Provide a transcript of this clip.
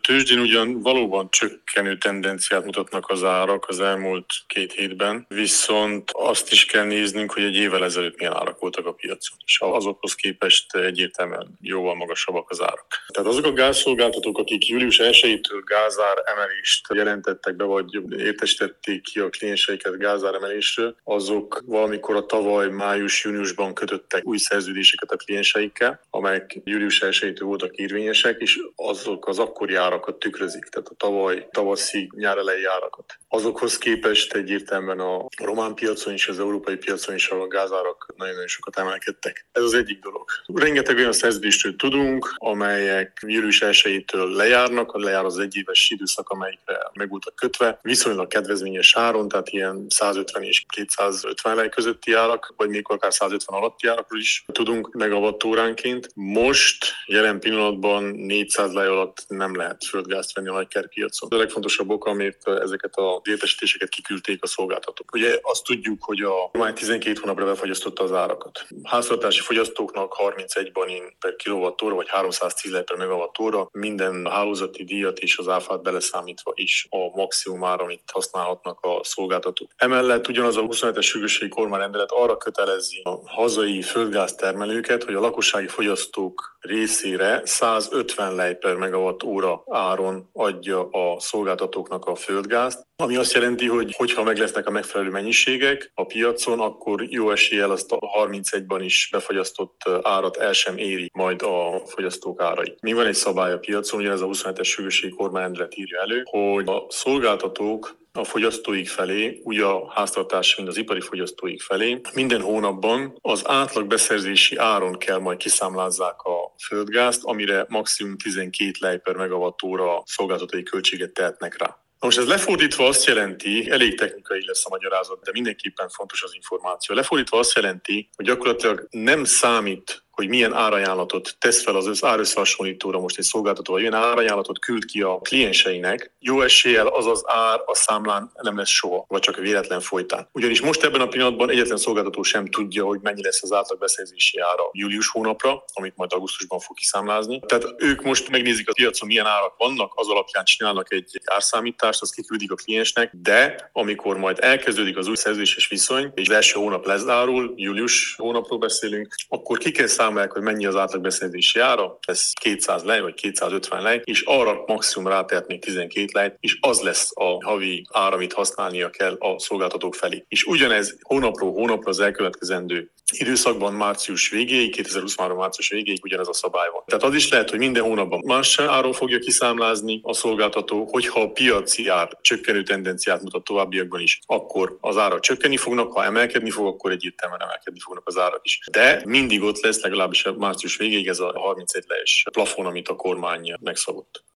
tőzsdén ugyan valóban csökkenő tendenciát mutatnak az árak az elmúlt 2 hétben, viszont azt is kell néznünk, hogy egy évvel ezelőtt milyen árak voltak a piacon, és azokhoz képest egyértelműen jóval magasabbak az árak. Tehát azok a gázszolgáltatók, akik július 1-től gázár emelést jelentettek be, vagy értesítették ki a klienseiket gázár emelésről, azok valamikor a tavaly május-júniusban kötöttek új szerződéseket a klienseikkel, amelyek július 1-től voltak érvényesek, és azok az akkori árakat tükrözik, tehát a tavaszi, nyár elejé árakat. Azokhoz képest egyértelműen a román piacon és az európai piacon is a gázárak nagyon-nagyon sokat emelkedtek. Ez az egyik dolog. Rengeteg olyan szerződésről tudunk, amelyek július 1-től lejár az egyéves időszak, amelyikre meg voltak kötve, viszonylag kedvezményes áron, tehát ilyen 150 és 250 lej közötti árak, vagy még akár 150 alatti árakról is tudunk megawattóránként. Most jelen pillanatban 400 lej alatt nem lehet földgázt venni a nagykerpiacon. A legfontosabb oka, amit ezeket a értesítéseket kiküldték a szolgáltatók. Ugye azt tudjuk, hogy a kormány 12 hónapra befagyasztotta az árakat. Háztartási fogyasztóknak 31 banin per kilowattóra, vagy 310 lej per megawattóra minden hálózati díjat és az áfát beleszámítva is a maximum ára, amit használhatnak a szolgáltatók. Emellett ugyanaz a 27-es sürgősségi kormányrendelet arra kötelezi a hazai földgáztermelőket, hogy a lakossági fogyasztók részére 150 lej per megawattóra áron adja a szolgáltatóknak a földgázt, ami azt jelenti, hogy hogyha meg lesznek a megfelelő mennyiségek a piacon, akkor jó eséllyel azt a 31-ban is befagyasztott árat el sem éri majd a fogyasztók árai. Mi van egy szabály a piacon, ugye ez a 27-es sürgősségi kormányrendelet írja elő, hogy a szolgáltatók a fogyasztóik felé, úgy a háztartási, mint az ipari fogyasztóik felé minden hónapban az átlag beszerzési áron kell majd kiszámlázzák a földgázt, amire maximum 12 lej per megawattóra szolgáltatói költséget tehetnek rá. Most ez lefordítva azt jelenti, elég technikai lesz a magyarázat, de mindenképpen fontos az információ. Lefordítva azt jelenti, hogy gyakorlatilag nem számít, hogy milyen árajánlatot tesz fel az árösszehasonlítóra most egy szolgáltató, vagy milyen árajánlatot küld ki a klienseinek, jó eséllyel az az ár a számlán nem lesz soha, vagy csak véletlen folytán. Ugyanis most ebben a pillanatban egyetlen szolgáltató sem tudja, hogy mennyi lesz az átlag beszerzési ára július hónapra, amit majd augusztusban fog kiszámlázni. Tehát ők most megnézik a piacon, milyen árak vannak, az alapján csinálnak egy árszámítást, azt kiküldik a kliensnek, de amikor majd elkezdődik az új szerződéses viszony, és az első hónap lezárul, július hónapról beszélünk, akkor ki kell számolják, hogy mennyi az átlagbeszerzési ára, ez 200 lej vagy 250 lej, és arra maximum rátehet még 12 lejt, és az lesz a havi ár, amit használnia kell a szolgáltatók felé. És ugyanez hónapról hónapra az elkövetkezendő időszakban március végéig, 2023 március végéig ugyanez a szabály van. Tehát az is lehet, hogy minden hónapban más áron fogja kiszámlázni a szolgáltató, hogyha a piaci ár csökkenő tendenciát mutat továbbiakban is, akkor az árak csökkenni fognak, ha emelkedni fog, akkor egyértelműen emelkedni fognak az árak is. De mindig ott lesz legalábbis a március végéig ez a 31 lejes plafon, amit a kormány megszabott.